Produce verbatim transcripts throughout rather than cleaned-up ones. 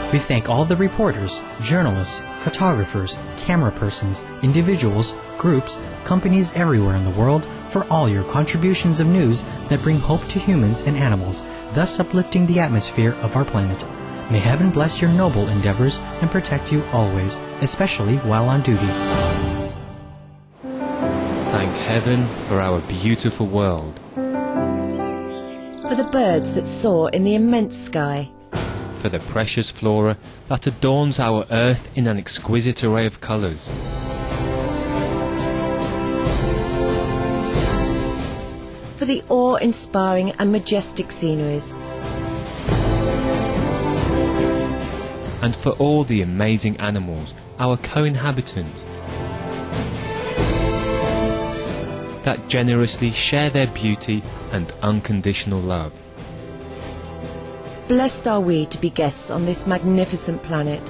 We thank all the reporters, journalists, photographers, camera persons, individuals, groups, companies everywhere in the world for all your contributions of news that bring hope to humans and animals, thus uplifting the atmosphere of our planet. May heaven bless your noble endeavors and protect you always, especially while on duty. Thank heaven for our beautiful world. For the birds that soar in the immense sky. For the precious flora that adorns our earth in an exquisite array of colours. For the awe-inspiring and majestic sceneries. And for all the amazing animals, our co-inhabitants, that generously share their beauty and unconditional love. Blessed are we to be guests on this magnificent planet.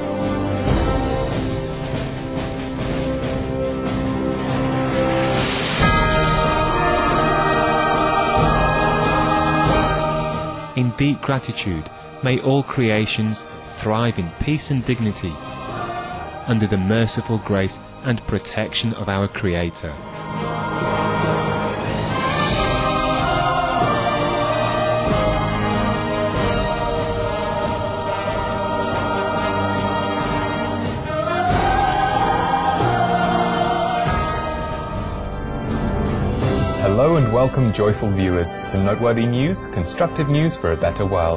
In deep gratitude, may all creations thrive in peace and dignity, under the merciful grace and protection of our Creator. Hello and welcome, joyful viewers, to Noteworthy News, constructive news for a better world.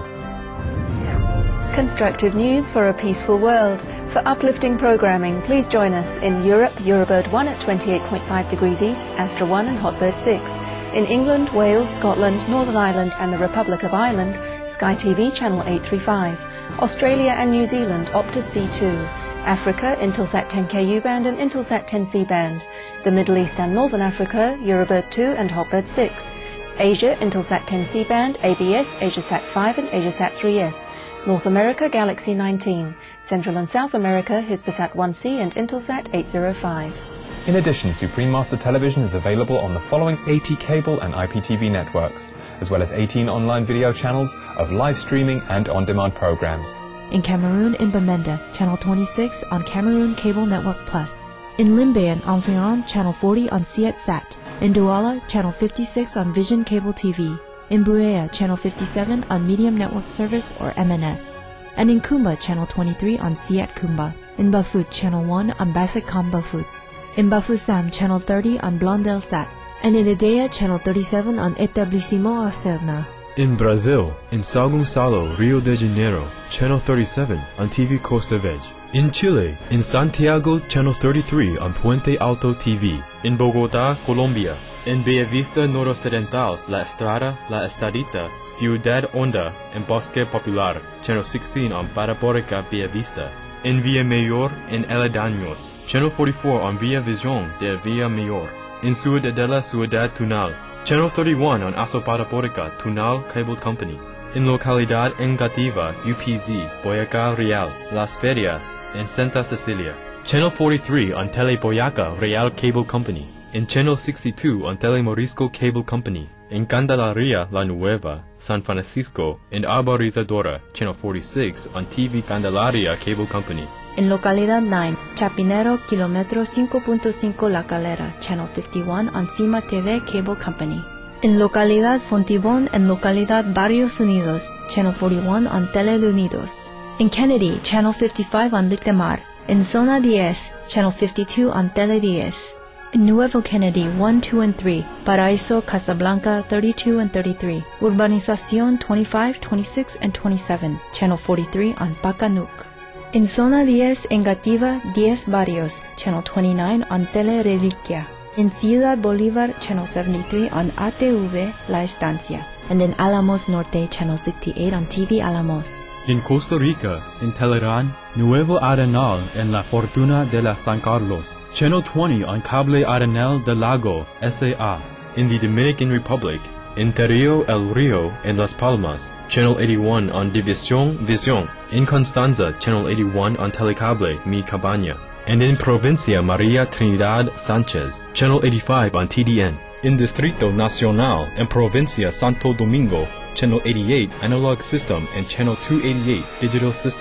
Constructive news for a peaceful world. For uplifting programming, please join us in Europe, Eurobird one at twenty-eight point five degrees east, Astra one and Hotbird six. In England, Wales, Scotland, Northern Ireland and the Republic of Ireland, Sky T V channel eight thirty-five. Australia and New Zealand, Optus D two. Africa, Intelsat ten K U band and Intelsat ten C band. The Middle East and Northern Africa, Eurobird two and Hotbird six. Asia, Intelsat ten C band, A B S, AsiaSat five and AsiaSat three S. North America, Galaxy nineteen. Central and South America, Hispasat one C and Intelsat eight oh five. In addition, Supreme Master Television is available on the following eighty cable and I P T V networks, as well as eighteen online video channels of live streaming and on-demand programs. In Cameroon, in Bamenda, channel twenty-six on Cameroon Cable Network Plus. In Limbe and Environ, channel forty on CietSat. In Douala, channel fifty-six on Vision Cable T V. In Buea, channel fifty-seven on Medium Network Service or M N S. And in Kumba, channel twenty-three on Siet Kumba. In Bafut, channel one on Basicom Bafut. In Bafoussam, channel thirty on Blondelsat. And in Edea, channel thirty-seven on Etablissement Acerna. In Brazil, in São Gonçalo, Rio de Janeiro, channel thirty-seven on T V Costa Verde. In Chile, in Santiago, channel thirty-three on Puente Alto T V. In Bogotá, Colombia. In Bellavista Noroccidental, La Estrada, La Estadita, Ciudad Honda, and Bosque Popular, channel sixteen on Parabólica Bellavista. In Villamayor, in Aledaños, channel forty-four on Villa Visión de Villamayor. In Ciudadela Ciudad Tunal, channel thirty-one on Aso-Parabólica Tunal Cable Company. In Localidad Engativa, U P Z, Boyacá Real, Las Ferias, and Santa Cecilia. Channel forty-three on Tele Boyaca Real Cable Company. In channel sixty-two on Tele Morisco Cable Company. In Candelaria La Nueva, San Francisco, and Arborizadora, channel forty-six on T V Candelaria Cable Company. In Localidad nine, Chapinero, Kilómetro cinco punto cinco La Calera, channel fifty-one on Cima T V Cable Company. In Localidad Fontibón and Localidad Barrios Unidos, channel forty-one on Tele Unidos. In Kennedy, channel fifty-five on Lictamar. In Zona ten, channel fifty-two on Tele ten. In Nuevo Kennedy one, two, and three, Paraíso, Casablanca thirty-two and thirty-three, Urbanización twenty-five, twenty-six, and twenty-seven, channel forty-three on Pacanuc. In Zona ten, Engativa ten Barrios, channel twenty-nine on Tele Reliquia. In Ciudad Bolívar, channel seventy-three on A T V La Estancia. And in Alamos Norte, channel sixty-eight on T V Alamos. In Costa Rica, in Telerán, Nuevo Arenal, and La Fortuna de la San Carlos, channel twenty on Cable Arenal del Lago, S A A. In the Dominican Republic, in Terrio El Rio and Las Palmas, channel eighty-one on División Visión. In Constanza, channel eighty-one on Telecable Mi Cabaña. And in Provincia María Trinidad Sánchez, channel eighty-five on T D N. In Distrito Nacional and Provincia Santo Domingo, channel eighty-eight analog system and channel two eighty-eight digital system.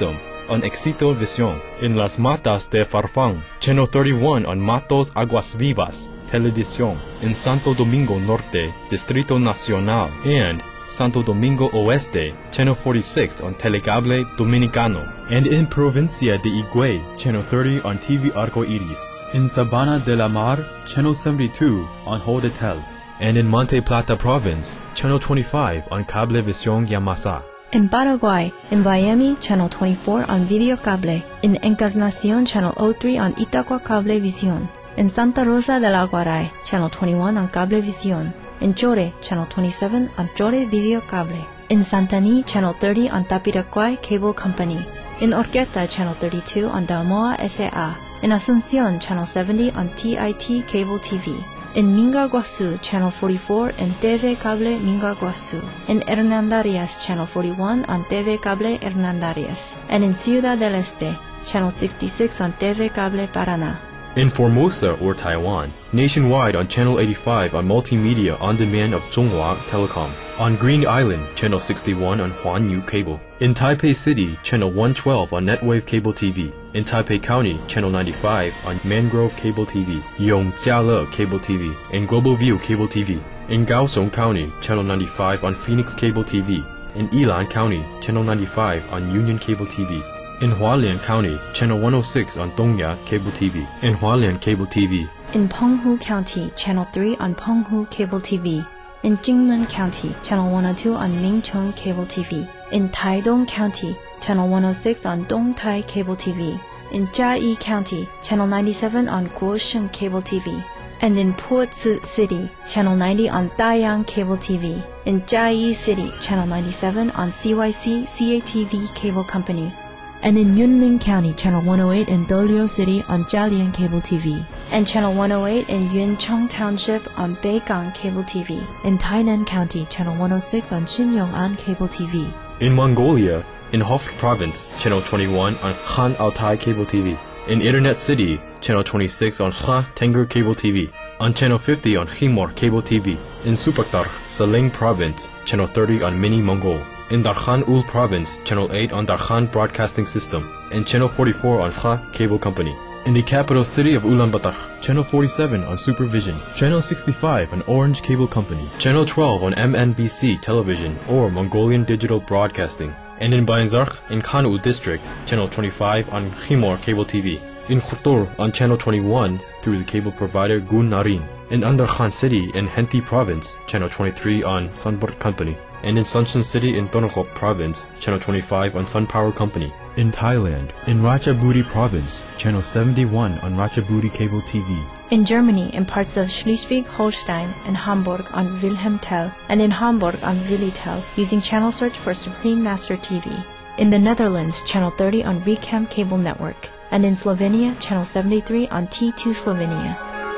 on Éxito Visión. In Las Matas de Farfán, Channel thirty-one on Matos Aguas Vivas Televisión. In Santo Domingo Norte, Distrito Nacional, and Santo Domingo Oeste, Channel forty-six on Telecable Dominicano. And in Provincia de Higüey, Channel thirty on T V Arco Iris. In Sabana de la Mar, Channel seventy-two on Hodetel. And in Monte Plata Province, Channel twenty-five on Cablevisión Yamasa. In Paraguay, in Miami, Channel twenty-four on Video Cable. In Encarnación, Channel oh three on Itaqua Cablevisión. In Santa Rosa del Aguaray, Channel twenty-one on Cablevisión. In Chore, Channel twenty-seven on Chore Video Cable. In Santaní, Channel thirty on Tapiraquay Cable Company. In Orqueta, Channel thirty-two on Dalmoa S A. In Asunción, Channel seventy on T I T Cable T V. In Minga Guasu, Channel forty-four and T V Cable Minga Guasu. In Hernandarias, Channel forty-one on T V Cable Hernandarias. And in Ciudad del Este, Channel sixty-six on T V Cable Paraná. In Formosa or Taiwan, nationwide on Channel eighty-five on Multimedia On Demand of Zhonghua Telecom. On Green Island, Channel sixty-one on Huanyu Cable. In Taipei City, Channel one twelve on Netwave Cable T V. In Taipei County, Channel ninety-five on Mangrove Cable T V, Yongjiale Cable T V, and Global View Cable T V. In Kaohsiung County, Channel ninety-five on Phoenix Cable T V. In Yilan County, Channel ninety-five on Union Cable T V. In Hualien County, Channel one oh six on Dongya Cable T V. In Hualien Cable T V. In Penghu County, Channel three on Penghu Cable T V. In Jingmen County, Channel one oh two on Mingchong Cable T V. In Taidong County, Channel one oh six on Dongtai Cable T V. In Jiayi County, Channel ninety-seven on Guosheng Cable T V. And in Puzi City, Channel ninety on Dayang Cable T V. In Jiayi City, Channel ninety-seven on C Y C C A T V Cable Company. And in Yunlin County, Channel one oh eight in Dolio City on Jialian Cable T V. And Channel one oh eight in Yuncheng Township on Beigang Cable T V. In Tainan County, Channel one oh six on Xinyongan Cable T V. In Mongolia, in Hof Province, Channel twenty-one on Khan Altai Cable T V. In Internet City, Channel twenty-six on Kha Tengger Cable T V. On Channel fifty on Khimor Cable T V. In Supaktar, Saling Province, Channel thirty on Mini Mongol. In Darkhan Ul Province, Channel eight on Darkhan Broadcasting System. And Channel forty-four on Kha Cable Company. In the capital city of Ulaanbaatar, Channel forty-seven on Supervision. Channel sixty-five on Orange Cable Company. Channel twelve on M N B C Television or Mongolian Digital Broadcasting. And in Bayanzarkh, in Khan'u District, Channel twenty-five on Khimor Cable T V. In Khutur on Channel twenty-one through the cable provider Gun Narin. In Andarkhan City in Henti Province, Channel twenty-three on Sunburt Company. And in Suncheon City in Tonoph Province, Channel twenty-five on Sun Power Company. In Thailand, in Ratchaburi Province, Channel seventy-one on Ratchaburi Cable T V. In Germany, in parts of Schleswig-Holstein and Hamburg on Wilhelmtel, and in Hamburg on Willitel, using channel search for Supreme Master T V. In the Netherlands, Channel thirty on Recam Cable Network. And in Slovenia, Channel seventy-three on T two Slovenia.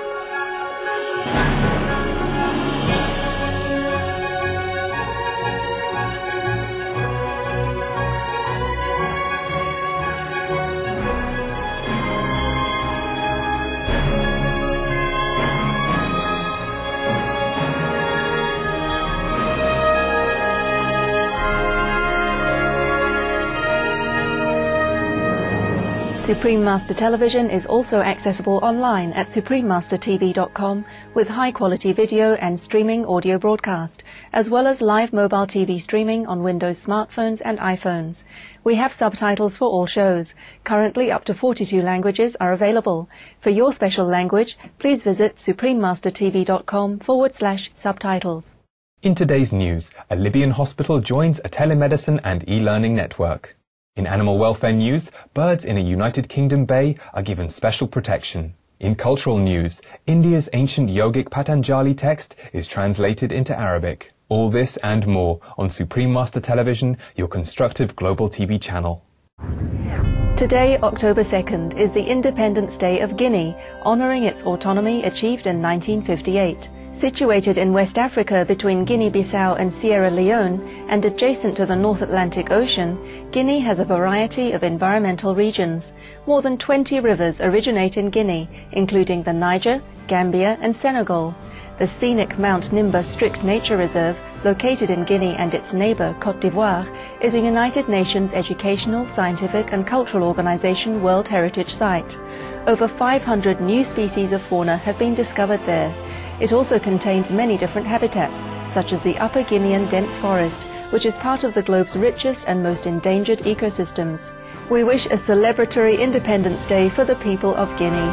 Supreme Master Television is also accessible online at supreme master t v dot com with high-quality video and streaming audio broadcast, as well as live mobile T V streaming on Windows smartphones and iPhones. We have subtitles for all shows. Currently, up to forty-two languages are available. For your special language, please visit supreme master t v dot com forward slash subtitles. In today's news, a Libyan hospital joins a telemedicine and e-learning network. In animal welfare news, birds in a United Kingdom bay are given special protection. In cultural news, India's ancient yogic Patanjali text is translated into Arabic. All this and more on Supreme Master Television, your constructive global T V channel. Today, October second, is the Independence Day of Guinea, honouring its autonomy achieved in nineteen fifty-eight. Situated in West Africa between Guinea-Bissau and Sierra Leone and adjacent to the North Atlantic Ocean, Guinea has a variety of environmental regions. More than twenty rivers originate in Guinea, including the Niger, Gambia and Senegal. The scenic Mount Nimba Strict Nature Reserve, located in Guinea and its neighbour, Côte d'Ivoire, is a United Nations educational, scientific and cultural organization World Heritage Site. Over five hundred new species of fauna have been discovered there. It also contains many different habitats, such as the Upper Guinean dense forest, which is part of the globe's richest and most endangered ecosystems. We wish a celebratory Independence Day for the people of Guinea.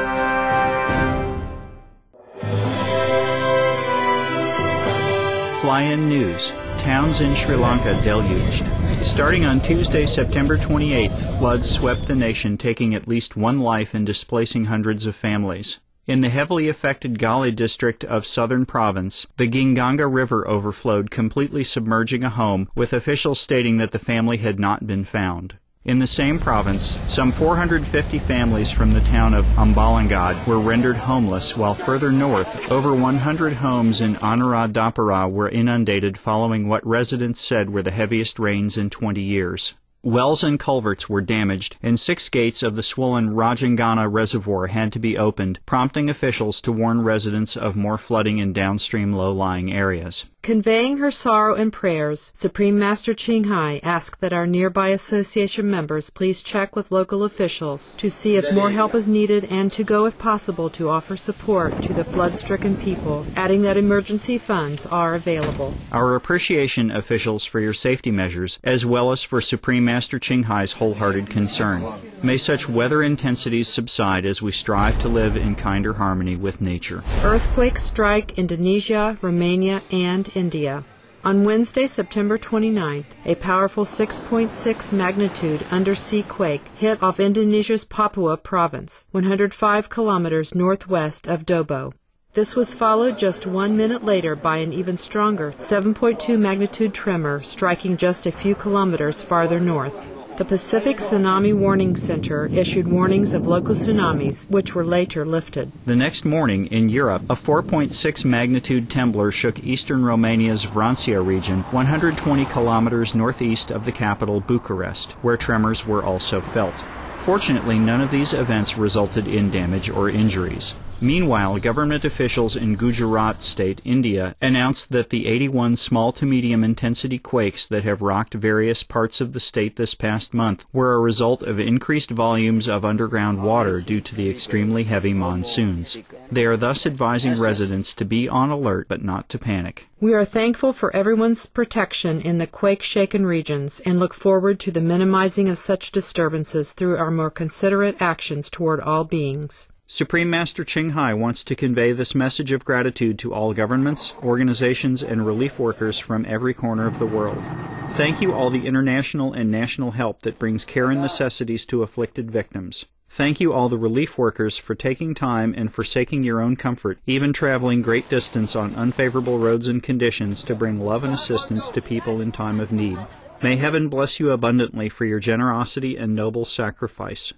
Fly-in news. Towns in Sri Lanka deluged. Starting on Tuesday, September twenty-eighth, floods swept the nation, taking at least one life and displacing hundreds of families. In the heavily affected Gali district of Southern Province, the Ginganga River overflowed, completely submerging a home, with officials stating that the family had not been found. In the same province, some four hundred fifty families from the town of Ambalangad were rendered homeless, while further north, over one hundred homes in Anuradhapura were inundated following what residents said were the heaviest rains in twenty years. Wells and culverts were damaged, and six gates of the swollen Rajangana Reservoir had to be opened, prompting officials to warn residents of more flooding in downstream low-lying areas. Conveying her sorrow and prayers, Supreme Master Ching Hai asked that our nearby association members please check with local officials to see if more help is needed and to go, if possible, to offer support to the flood-stricken people, adding that emergency funds are available. Our appreciation, officials, for your safety measures, as well as for Supreme Master Ching Hai's wholehearted concern. May such weather intensities subside as we strive to live in kinder harmony with nature. Earthquakes strike Indonesia, Romania, and India. On Wednesday, September twenty-ninth, a powerful six point six magnitude undersea quake hit off Indonesia's Papua province, one hundred five kilometers northwest of Dobbo. This was followed just one minute later by an even stronger seven point two magnitude tremor striking just a few kilometers farther north. The Pacific Tsunami Warning Center issued warnings of local tsunamis, which were later lifted. The next morning, in Europe, a four point six magnitude temblor shook eastern Romania's Vrancia region, one hundred twenty kilometers northeast of the capital Bucharest, where tremors were also felt. Fortunately, none of these events resulted in damage or injuries. Meanwhile, government officials in Gujarat State, India, announced that the eighty-one small to medium intensity quakes that have rocked various parts of the state this past month were a result of increased volumes of underground water due to the extremely heavy monsoons. They are thus advising residents to be on alert but not to panic. We are thankful for everyone's protection in the quake-shaken regions and look forward to the minimizing of such disturbances through our more considerate actions toward all beings. Supreme Master Ching Hai wants to convey this message of gratitude to all governments, organizations, and relief workers from every corner of the world. Thank you all the international and national help that brings care and necessities to afflicted victims. Thank you all the relief workers for taking time and forsaking your own comfort, even traveling great distance on unfavorable roads and conditions to bring love and assistance to people in time of need. May heaven bless you abundantly for your generosity and noble sacrifice.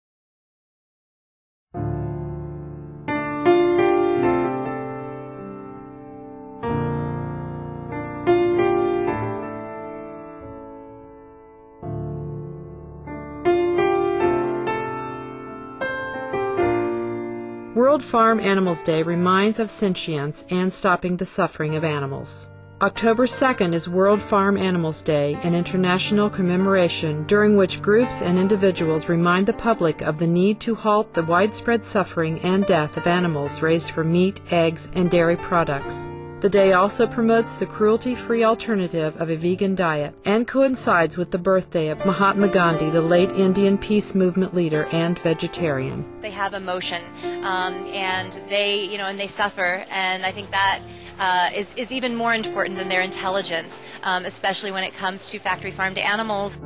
World Farm Animals Day reminds of sentience and stopping the suffering of animals. October second is World Farm Animals Day, an international commemoration during which groups and individuals remind the public of the need to halt the widespread suffering and death of animals raised for meat, eggs, and dairy products. The day also promotes the cruelty-free alternative of a vegan diet and coincides with the birthday of Mahatma Gandhi, the late Indian peace movement leader and vegetarian. They have emotion, um, and they, you know, and they suffer, and I think that uh, is is even more important than their intelligence, um, especially when it comes to factory farmed animals.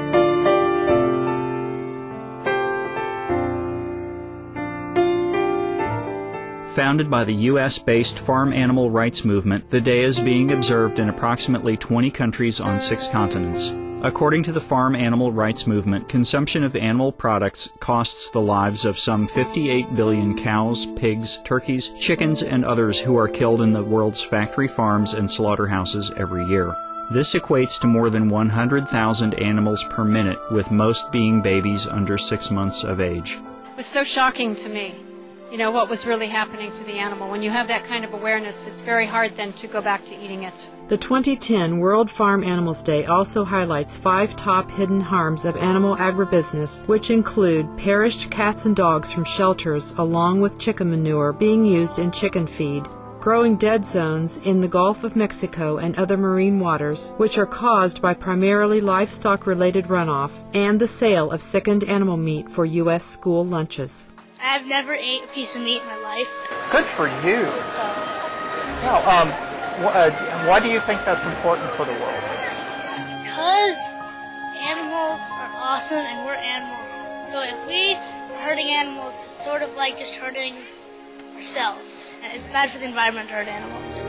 Founded by the U S based farm animal rights movement, the day is being observed in approximately twenty countries on six continents. According to the farm animal rights movement, consumption of animal products costs the lives of some fifty-eight billion cows, pigs, turkeys, chickens, and others who are killed in the world's factory farms and slaughterhouses every year. This equates to more than one hundred thousand animals per minute, with most being babies under six months of age. It was so shocking to me you know, what was really happening to the animal. When you have that kind of awareness, it's very hard then to go back to eating it. The twenty ten World Farm Animals Day also highlights five top hidden harms of animal agribusiness, which include perished cats and dogs from shelters along with chicken manure being used in chicken feed, growing dead zones in the Gulf of Mexico and other marine waters, which are caused by primarily livestock-related runoff, and the sale of sickened animal meat for U S school lunches. I've never ate a piece of meat in my life. Good for you. So, Now, um, wh- uh, why do you think that's important for the world? because animals are awesome and we're animals. So if we are hurting animals, it's sort of like just hurting ourselves. And it's bad for the environment to hurt animals.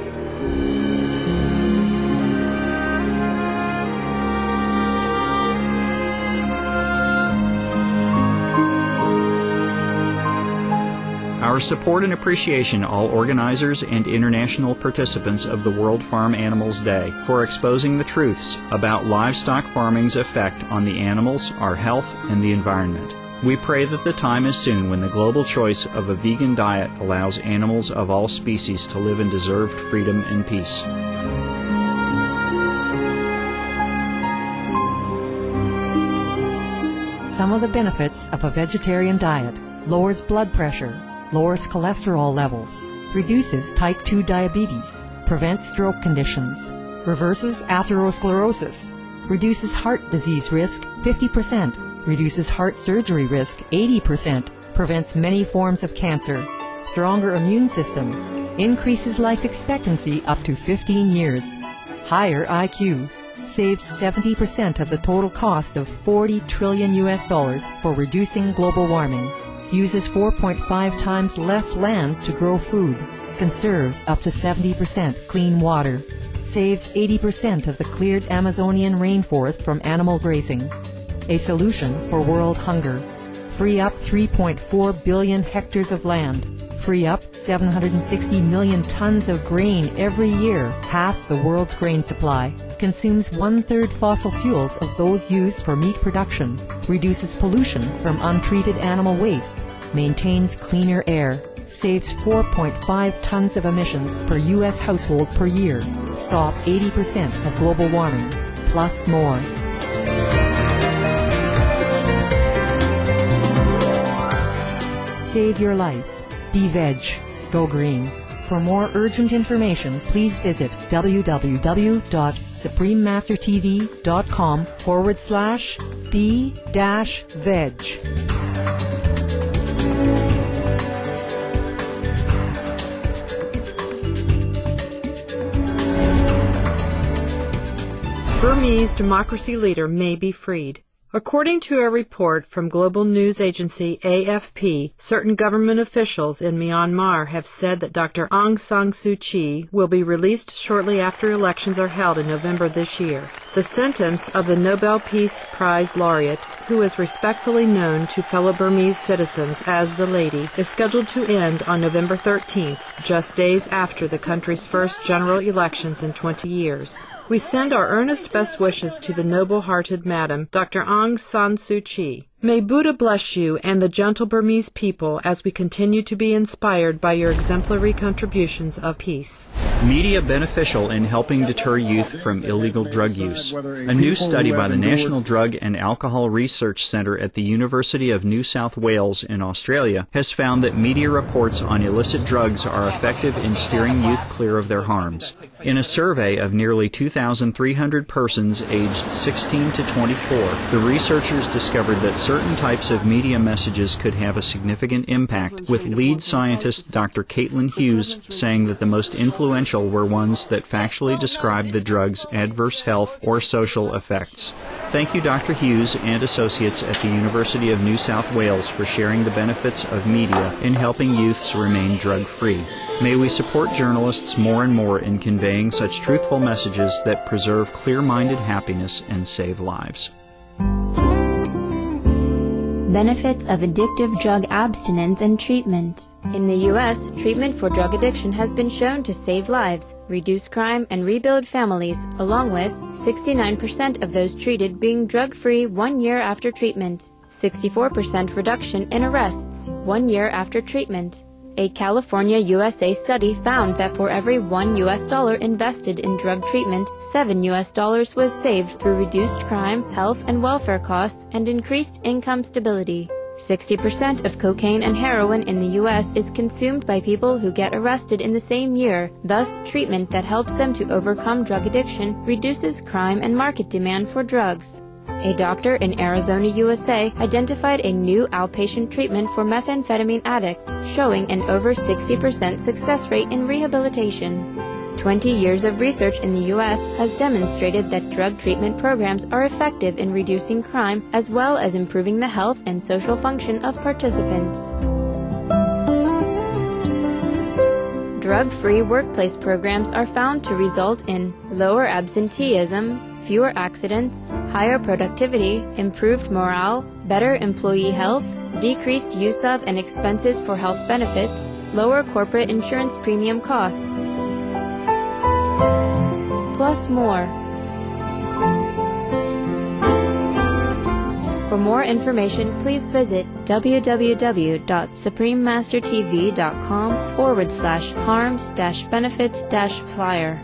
Our support and appreciation all organizers and international participants of the World Farm Animals Day for exposing the truths about livestock farming's effect on the animals, our health, and the environment. We pray that the time is soon when the global choice of a vegan diet allows animals of all species to live in deserved freedom and peace. Some of the benefits of a vegetarian diet: lowers blood pressure, lowers cholesterol levels, reduces type two diabetes, prevents stroke conditions, reverses atherosclerosis, reduces heart disease risk fifty percent, reduces heart surgery risk eighty percent, prevents many forms of cancer, stronger immune system, increases life expectancy up to fifteen years, higher I Q, saves seventy percent of the total cost of forty trillion U S dollars for reducing global warming, uses four point five times less land to grow food, conserves up to seventy percent clean water, saves eighty percent of the cleared Amazonian rainforest from animal grazing, a solution for world hunger, free up three point four billion hectares of land, free up seven hundred sixty million tons of grain every year, half the world's grain supply, consumes one-third fossil fuels of those used for meat production, reduces pollution from untreated animal waste, maintains cleaner air, saves four point five tons of emissions per U S household per year, stop eighty percent of global warming, plus more. Save your life. Be veg. Go green. For more urgent information, please visit www.suprememastertv.com forward slash be dash veg. Burmese democracy leader may be freed. According to a report from global news agency A F P, certain government officials in Myanmar have said that Doctor Aung San Suu Kyi will be released shortly after elections are held in November this year. The sentence of the Nobel Peace Prize laureate, who is respectfully known to fellow Burmese citizens as the Lady, is scheduled to end on November thirteenth, just days after the country's first general elections in twenty years. We send our earnest best wishes to the noble-hearted Madam, Doctor Aung San Suu Kyi. May Buddha bless you and the gentle Burmese people as we continue to be inspired by your exemplary contributions of peace. Media beneficial in helping deter youth from illegal drug use. A new study by the National Drug and Alcohol Research Centre at the University of New South Wales in Australia has found that media reports on illicit drugs are effective in steering youth clear of their harms. In a survey of nearly two thousand three hundred persons aged sixteen to twenty-four, the researchers discovered that certain types of media messages could have a significant impact, with lead scientist Doctor Caitlin Hughes saying that the most influential were ones that factually described the drug's adverse health or social effects. Thank you, Doctor Hughes and associates at the University of New South Wales for sharing the benefits of media in helping youths remain drug-free. May we support journalists more and more in conveying such truthful messages that preserve clear-minded happiness and save lives. Benefits of addictive drug abstinence and treatment. In the U S, treatment for drug addiction has been shown to save lives, reduce crime, and rebuild families, along with sixty-nine percent of those treated being drug-free one year after treatment, sixty-four percent reduction in arrests one year after treatment, A California, U S A study found that for every one U S dollar invested in drug treatment, seven U S dollars was saved through reduced crime, health and welfare costs, and increased income stability. sixty percent of cocaine and heroin in the U S is consumed by people who get arrested in the same year. Thus, treatment that helps them to overcome drug addiction reduces crime and market demand for drugs. A doctor in Arizona, U S A, identified a new outpatient treatment for methamphetamine addicts, showing an over sixty percent success rate in rehabilitation. twenty years of research in the U S has demonstrated that drug treatment programs are effective in reducing crime as well as improving the health and social function of participants. Drug-free workplace programs are found to result in lower absenteeism, fewer accidents, higher productivity, improved morale, better employee health, decreased use of and expenses for health benefits, lower corporate insurance premium costs, plus more. For more information, please visit www.suprememastertv.com forward slash harms dash benefits dash flyer.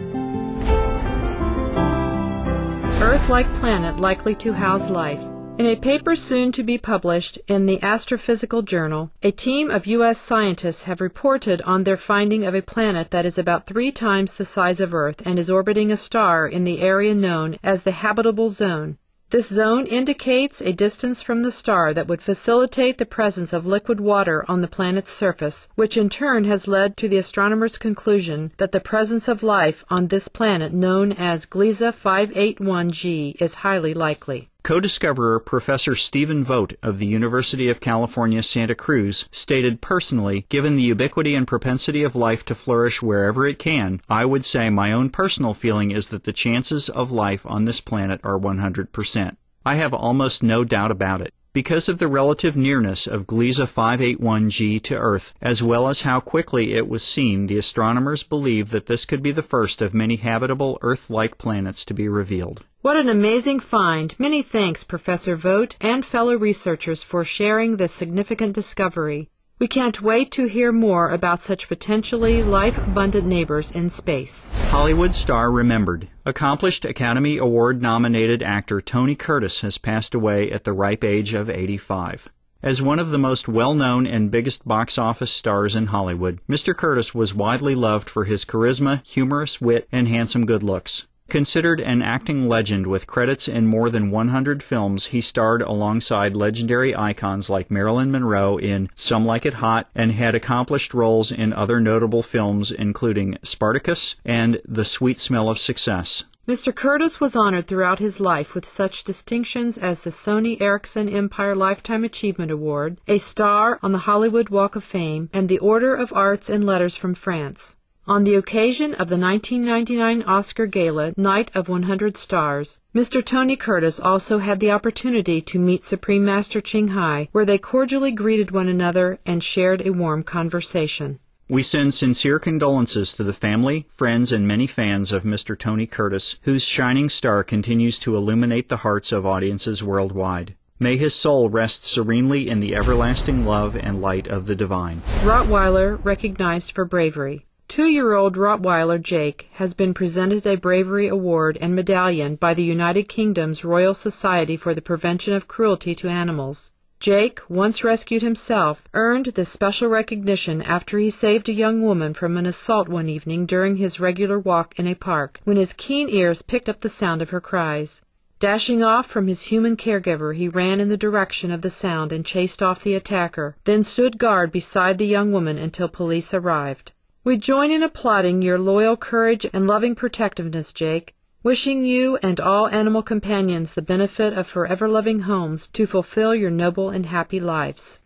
Earth-like planet likely to house life. In a paper soon to be published in the Astrophysical Journal, a team of U S scientists have reported on their finding of a planet that is about three times the size of Earth and is orbiting a star in the area known as the habitable zone. This zone indicates a distance from the star that would facilitate the presence of liquid water on the planet's surface, which in turn has led to the astronomers' conclusion that the presence of life on this planet known as Gliese five eighty-one g is highly likely. Co-discoverer Professor Stephen Vogt of the University of California, Santa Cruz, stated personally, given the ubiquity and propensity of life to flourish wherever it can, I would say my own personal feeling is that the chances of life on this planet are one hundred percent. I have almost no doubt about it. Because of the relative nearness of Gliese five eighty-one g to Earth, as well as how quickly it was seen, the astronomers believe that this could be the first of many habitable Earth-like planets to be revealed. What an amazing find. Many thanks, Professor Vogt and fellow researchers, for sharing this significant discovery. We can't wait to hear more about such potentially life-abundant neighbors in space. Hollywood star remembered. Accomplished Academy Award-nominated actor Tony Curtis has passed away at the ripe age of eighty-five. As one of the most well-known and biggest box office stars in Hollywood, Mister Curtis was widely loved for his charisma, humorous wit, and handsome good looks. Considered an acting legend with credits in more than one hundred films, he starred alongside legendary icons like Marilyn Monroe in Some Like It Hot and had accomplished roles in other notable films including Spartacus and The Sweet Smell of Success. Mister Curtis was honored throughout his life with such distinctions as the Sony Ericsson Empire Lifetime Achievement Award, a star on the Hollywood Walk of Fame, and the Order of Arts and Letters from France. On the occasion of the nineteen ninety-nine Oscar Gala, Night of one hundred Stars, Mister Tony Curtis also had the opportunity to meet Supreme Master Ching Hai, where they cordially greeted one another and shared a warm conversation. We send sincere condolences to the family, friends, and many fans of Mister Tony Curtis, whose shining star continues to illuminate the hearts of audiences worldwide. May his soul rest serenely in the everlasting love and light of the divine. Rottweiler recognized for bravery. Two-year-old Rottweiler Jake has been presented a Bravery Award and Medallion by the United Kingdom's Royal Society for the Prevention of Cruelty to Animals. Jake, once rescued himself, earned this special recognition after he saved a young woman from an assault one evening during his regular walk in a park, when his keen ears picked up the sound of her cries. Dashing off from his human caregiver, he ran in the direction of the sound and chased off the attacker, then stood guard beside the young woman until police arrived. We join in applauding your loyal courage and loving protectiveness, Jake, wishing you and all animal companions the benefit of forever loving homes to fulfill your noble and happy lives.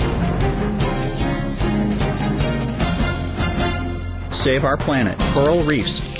Save our planet. Coral reefs,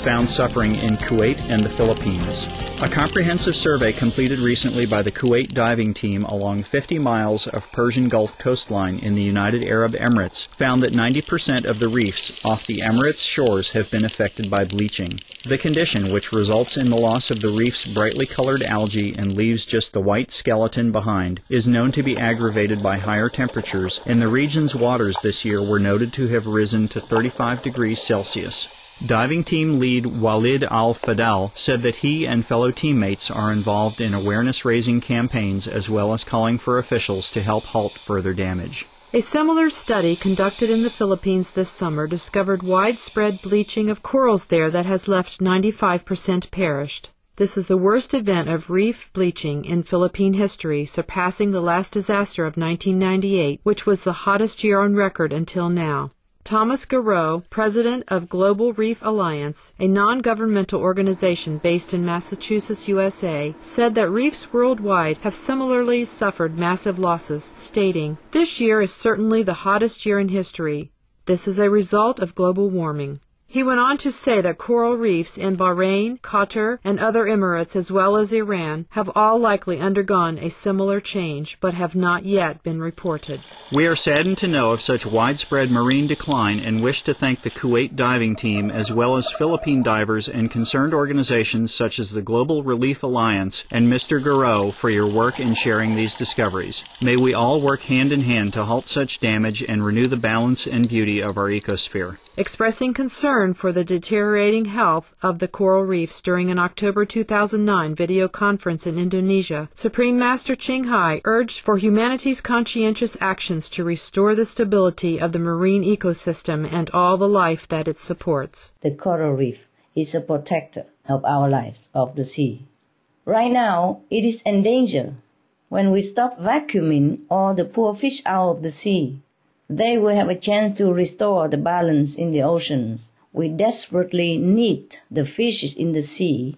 found suffering in Kuwait and the Philippines. A comprehensive survey completed recently by the Kuwait diving team along fifty miles of Persian Gulf coastline in the United Arab Emirates found that ninety percent of the reefs off the Emirates shores have been affected by bleaching. The condition, which results in the loss of the reef's brightly colored algae and leaves just the white skeleton behind, is known to be aggravated by higher temperatures, and the region's waters this year were noted to have risen to thirty-five degrees Celsius. Diving team lead Walid Al-Fadal said that he and fellow teammates are involved in awareness-raising campaigns as well as calling for officials to help halt further damage. A similar study conducted in the Philippines this summer discovered widespread bleaching of corals there that has left ninety-five percent perished. This is the worst event of reef bleaching in Philippine history, surpassing the last disaster of nineteen ninety-eight, which was the hottest year on record until now. Thomas Garreau, president of Global Reef Alliance, a non-governmental organization based in Massachusetts, U S A, said that reefs worldwide have similarly suffered massive losses, stating, "This year is certainly the hottest year in history. This is a result of global warming." He went on to say that coral reefs in Bahrain, Qatar, and other Emirates, as well as Iran, have all likely undergone a similar change, but have not yet been reported. We are saddened to know of such widespread marine decline and wish to thank the Kuwait diving team as well as Philippine divers and concerned organizations such as the Global Relief Alliance and Mister Garreau for your work in sharing these discoveries. May we all work hand in hand to halt such damage and renew the balance and beauty of our ecosphere. Expressing concern for the deteriorating health of the coral reefs during an October two thousand nine video conference in Indonesia, Supreme Master Ching Hai urged for humanity's conscientious actions to restore the stability of the marine ecosystem and all the life that it supports. The coral reef is a protector of our lives, of the sea. Right now, it is endangered. When we stop vacuuming all the poor fish out of the sea, they will have a chance to restore the balance in the oceans. We desperately need the fishes in the sea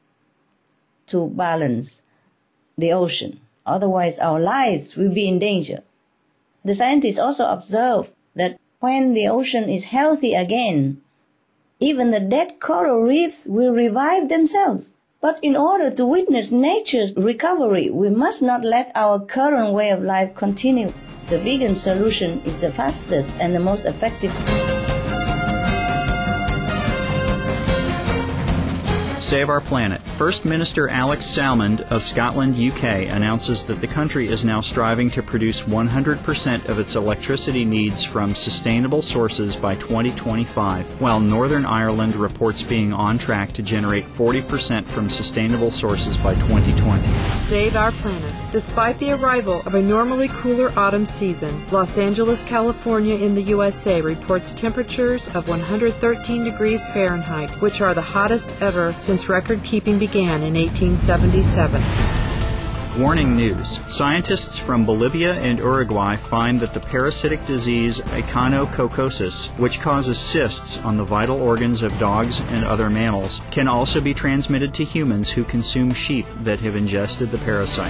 to balance the ocean. Otherwise, our lives will be in danger. The scientists also observe that when the ocean is healthy again, even the dead coral reefs will revive themselves. But in order to witness nature's recovery, we must not let our current way of life continue. The vegan solution is the fastest and the most effective. Save our planet. First Minister Alex Salmond of Scotland, U K, announces that the country is now striving to produce one hundred percent of its electricity needs from sustainable sources by twenty twenty-five, while Northern Ireland reports being on track to generate forty percent from sustainable sources by twenty twenty. Save our planet. Despite the arrival of a normally cooler autumn season, Los Angeles, California in the U S A reports temperatures of one hundred thirteen degrees Fahrenheit, which are the hottest ever since record-keeping began in eighteen seventy-seven. Warning news. Scientists from Bolivia and Uruguay find that the parasitic disease echinococosis, which causes cysts on the vital organs of dogs and other mammals, can also be transmitted to humans who consume sheep that have ingested the parasite.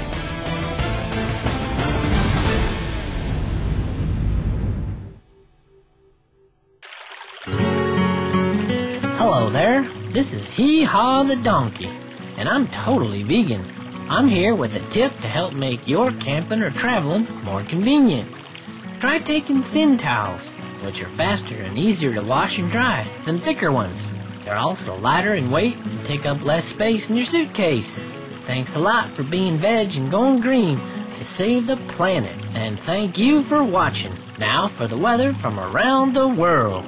Hello there, this is Hee Haw the Donkey, and I'm totally vegan. I'm here with a tip to help make your camping or traveling more convenient. Try taking thin towels, which are faster and easier to wash and dry than thicker ones. They're also lighter in weight and take up less space in your suitcase. Thanks a lot for being veg and going green to save the planet, and thank you for watching. Now for the weather from around the world.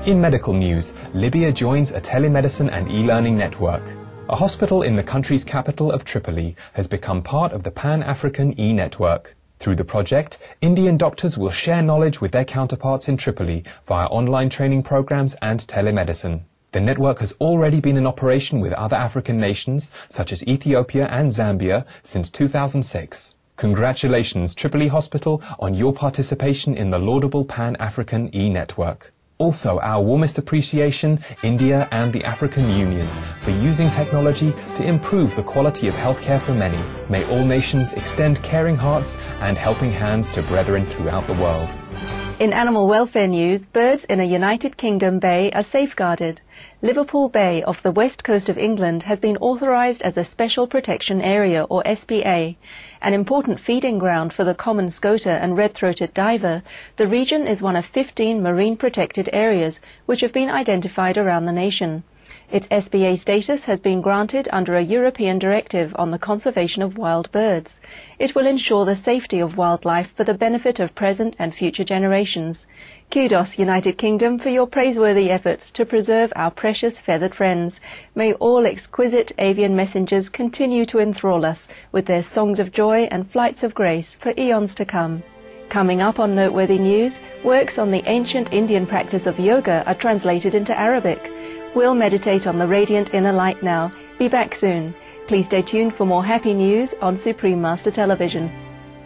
In medical news, Libya joins a telemedicine and e-learning network. A hospital in the country's capital of Tripoli has become part of the Pan-African e-network. Through the project, Indian doctors will share knowledge with their counterparts in Tripoli via online training programs and telemedicine. The network has already been in operation with other African nations, such as Ethiopia and Zambia, since two thousand six. Congratulations, Tripoli Hospital, on your participation in the laudable Pan-African e-network. Also, our warmest appreciation, India and the African Union, for using technology to improve the quality of healthcare for many. May all nations extend caring hearts and helping hands to brethren throughout the world. In animal welfare news, birds in a United Kingdom bay are safeguarded. Liverpool Bay off the west coast of England has been authorised as a Special Protection Area, or S P A. An important feeding ground for the common scoter and red-throated diver, the region is one of fifteen marine protected areas which have been identified around the nation. Its S P A status has been granted under a European directive on the conservation of wild birds. It will ensure the safety of wildlife for the benefit of present and future generations. Kudos, United Kingdom, for your praiseworthy efforts to preserve our precious feathered friends. May all exquisite avian messengers continue to enthrall us with their songs of joy and flights of grace for eons to come. Coming up on Noteworthy News, works on the ancient Indian practice of yoga are translated into Arabic. We'll meditate on the radiant inner light now. Be back soon. Please stay tuned for more happy news on Supreme Master Television.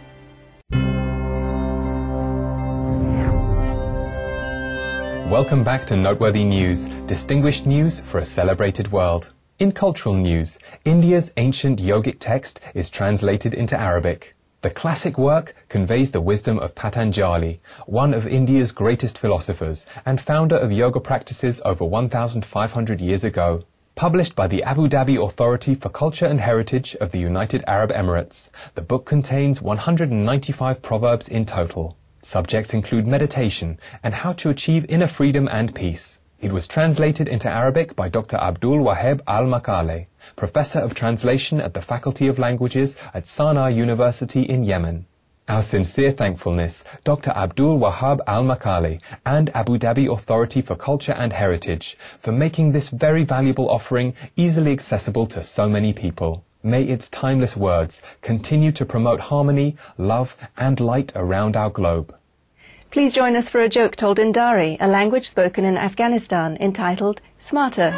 Welcome back to Noteworthy News, distinguished news for a celebrated world. In cultural news, India's ancient yogic text is translated into Arabic. The classic work conveys the wisdom of Patanjali, one of India's greatest philosophers and founder of yoga practices over one thousand five hundred years ago. Published by the Abu Dhabi Authority for Culture and Heritage of the United Arab Emirates, the book contains one hundred ninety-five proverbs in total. Subjects include meditation and how to achieve inner freedom and peace. It was translated into Arabic by Doctor Abdul Wahab Al-Makale, Professor of Translation at the Faculty of Languages at Sana'a University in Yemen. Our sincere thankfulness, Doctor Abdul Wahab Al-Makale and Abu Dhabi Authority for Culture and Heritage, for making this very valuable offering easily accessible to so many people. May its timeless words continue to promote harmony, love and light around our globe. Please join us for a joke told in Dari, a language spoken in Afghanistan, entitled Smarter.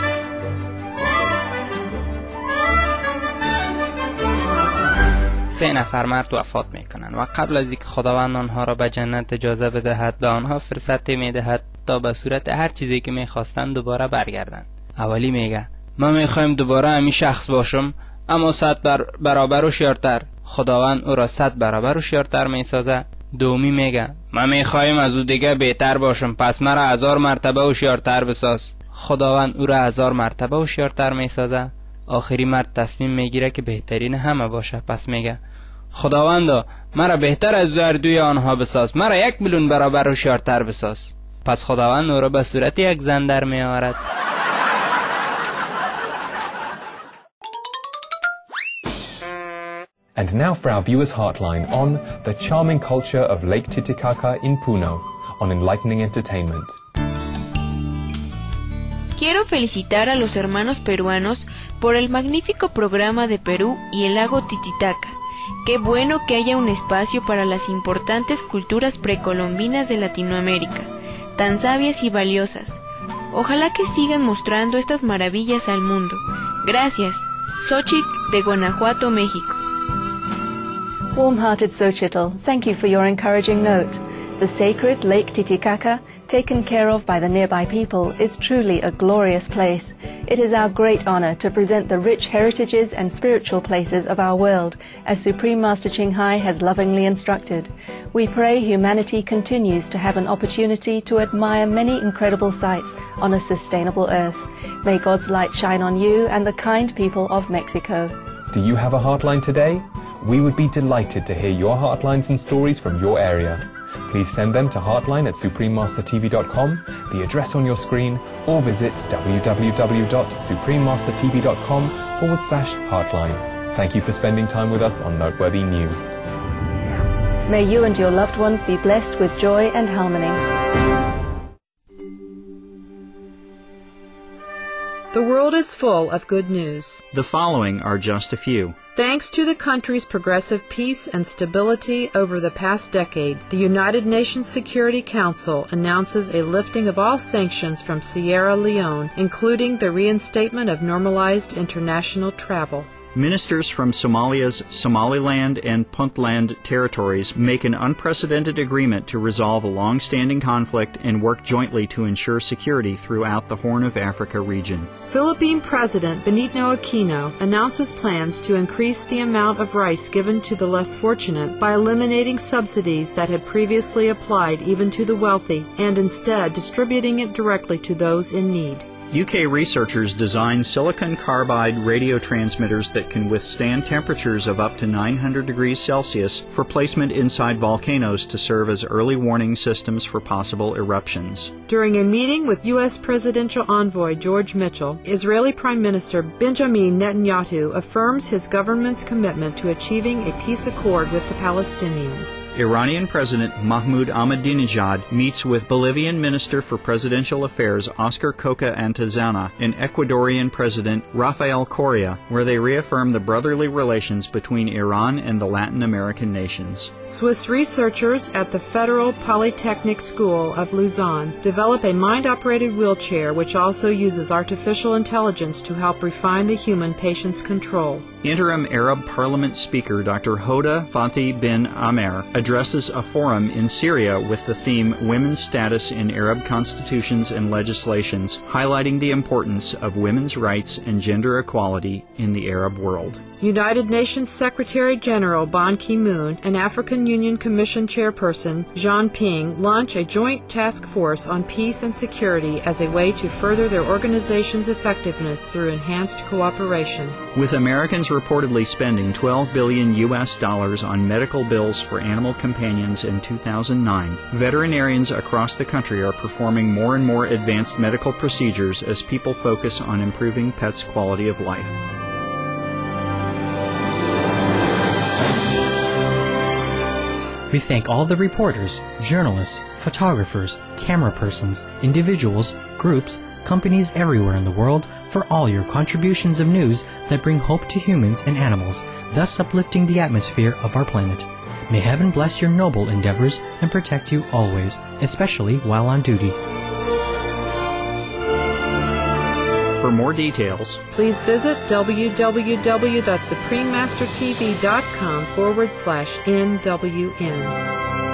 سه نفر مرد وفات میکنند و قبل از اینکه خداوند آنها را به جنت اجازه بدهد به آنها فرصت میدهد تا به صورت هر چیزی که میخواستند دوباره برگردند. اولی میگه من میخوایم دوباره همین شخص باشم اما صد بر برابر هوشیارتر. خداوند او را صد برابر هوشیارتر میسازه. دومی میگه من میخوایم از او دیگه بهتر باشم پس مرا هزار مرتبه هوشیارتر بساز. خداوند او را هزار مرتبه هوشیارتر میسازه. آخری مرد تصمیم میگیره که بهترین همه باشه پس میگه خداوندا مرا بهتر از هر دوی آنها بساز، مرا یک میلیون برابر هوشیارتر بساز. پس خداوند او را به صورت یک زن در میآورد. And now for our viewers' heartline on the charming culture of Lake Titicaca in Puno on Enlightening Entertainment. Quiero felicitar a los hermanos peruanos por el magnífico programa de Perú y el lago Titicaca. Qué bueno que haya un espacio para las importantes culturas precolombinas de Latinoamérica, tan sabias y valiosas. Ojalá que sigan mostrando estas maravillas al mundo. Gracias. Xochitl de Guanajuato, México. Warm-hearted Xochitl, thank you for your encouraging note. The sacred Lake Titicaca, taken care of by the nearby people, is truly a glorious place. It is our great honor to present the rich heritages and spiritual places of our world, as Supreme Master Ching Hai has lovingly instructed. We pray humanity continues to have an opportunity to admire many incredible sights on a sustainable earth. May God's light shine on you and the kind people of Mexico. Do you have a heartline today? We would be delighted to hear your heartlines and stories from your area. Please send them to heartline at supreme master t v dot com, the address on your screen, or visit w w w dot supreme master t v dot com forward slash heartline. Thank you for spending time with us on Noteworthy News. May you and your loved ones be blessed with joy and harmony. The world is full of good news. The following are just a few. Thanks to the country's progressive peace and stability over the past decade, the United Nations Security Council announces a lifting of all sanctions from Sierra Leone, including the reinstatement of normalized international travel. Ministers from Somalia's Somaliland and Puntland territories make an unprecedented agreement to resolve a long-standing conflict and work jointly to ensure security throughout the Horn of Africa region. Philippine President Benigno Aquino announces plans to increase the amount of rice given to the less fortunate by eliminating subsidies that had previously applied even to the wealthy and instead distributing it directly to those in need. U K researchers designed silicon carbide radio transmitters that can withstand temperatures of up to nine hundred degrees Celsius for placement inside volcanoes to serve as early warning systems for possible eruptions. During a meeting with U S Presidential Envoy George Mitchell, Israeli Prime Minister Benjamin Netanyahu affirms his government's commitment to achieving a peace accord with the Palestinians. Iranian President Mahmoud Ahmadinejad meets with Bolivian Minister for Presidential Affairs Oscar Coca Antezana and Ecuadorian President Rafael Correa, where they reaffirm the brotherly relations between Iran and the Latin American nations. Swiss researchers at the Federal Polytechnic School of Lausanne develop a mind-operated wheelchair which also uses artificial intelligence to help refine the human patient's control. Interim Arab Parliament Speaker Doctor Hoda Fatih bin Amer addresses a forum in Syria with the theme Women's Status in Arab Constitutions and Legislations, highlighting the importance of women's rights and gender equality in the Arab world. United Nations Secretary General Ban Ki-moon and African Union Commission Chairperson Jean Ping launch a joint task force on peace and security as a way to further their organization's effectiveness through enhanced cooperation. With Americans reportedly spending twelve billion U S dollars on medical bills for animal companions in two thousand nine, veterinarians across the country are performing more and more advanced medical procedures as people focus on improving pets' quality of life. We thank all the reporters, journalists, photographers, camera persons, individuals, groups, companies everywhere in the world for all your contributions of news that bring hope to humans and animals, thus uplifting the atmosphere of our planet. May heaven bless your noble endeavors and protect you always, especially while on duty. For more details, please visit www.suprememastertv.com forward slash NWN.